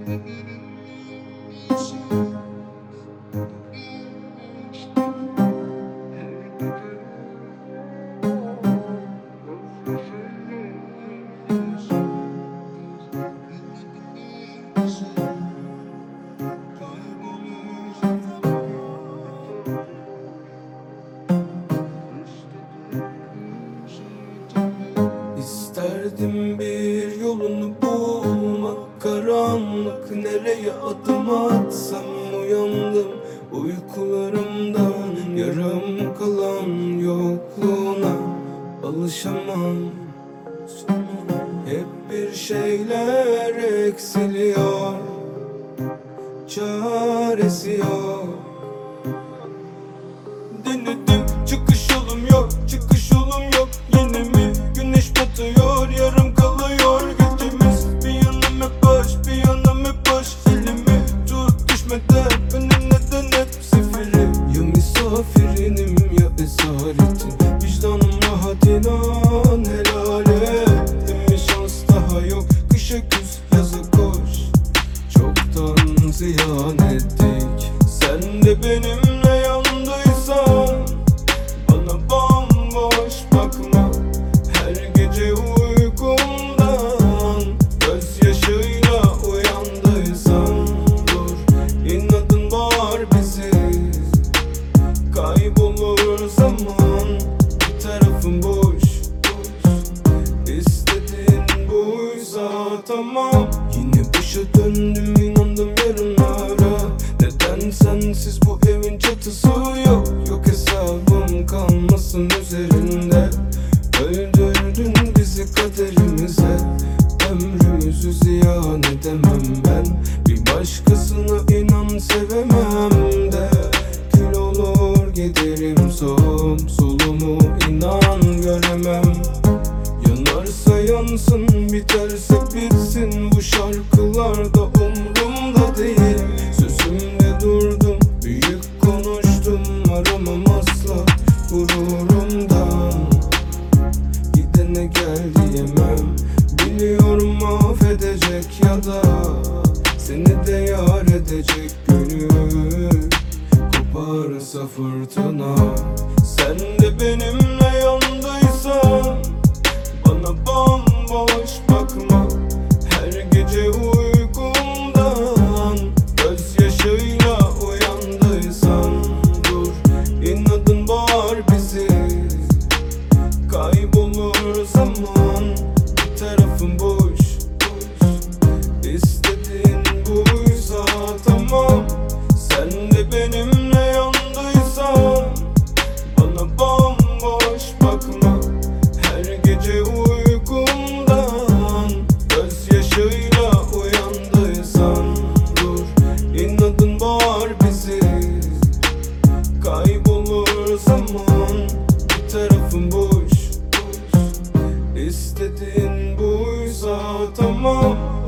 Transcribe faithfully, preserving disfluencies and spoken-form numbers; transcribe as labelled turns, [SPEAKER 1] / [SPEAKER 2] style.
[SPEAKER 1] İsterdim bir yolunu bulmak, karanlık nereye adım atsam. Uyandım uykularımdan, yarım kalan yokluğuna alışamam. Hep bir şeyler eksiliyor, çaresi yok. Denedim, çıkış yolum yok, çıkış yolum yok. Yine mi güneş batıyor, yarım kalıyor gecemiz. Bir yanım hep boş, bir yanım hep boş. Elimi tut, düşmeden önüne dön hep seferi. Ya misafirinim ya esaretin, vicdanım rahat inan helal et. Değil mi şans daha yok, kışa küs yaza koş. Çoktan ziyan ettik, sen de benimle yandıysan. Bana bomboş bakma, her gece uykumdan gözyaşıyla uyandıysan. Dur, inadın var bizi, kaybolur zaman. Bir tarafım boş, İstediğin buysa tamam. Yine başa döndüm, inandım yarınlara. Neden sensiz bu evin çatısı yok? Yok hesabım kalmasın üzerinde. Öldürdün bizi kaderimize, ömrümüzü ziyan edemem ben. Bir başkasına inan sevemem de. Kül olur giderim solum, solumu inan göremem. Yanarsa yansın, biterse bitsin. Bu şarkılarda umrumda değil. Sözümde durdum, büyük konuştum. Aramam asla gururumdan. Gidene gel diyemem, biliyorum affedecek ya da seni de yar edecek gönül. Koparsa fırtına, sen de benimle yandıysan. Bana bomboş bakma, her gece uykumdan gözyaşıyla uyandıysan. Dur, inadın var bizi, kaybolur zaman. Bir tarafım boş, İstediğin buysa tamam. Sen de benimle yandıysan. Bana bomboş bakma, her gece uykumdan gözyaşıyla uyandıysan. Dur, inadın var bizi, kaybolur zaman. Bir tarafım boş, İstediğin buysa tamam.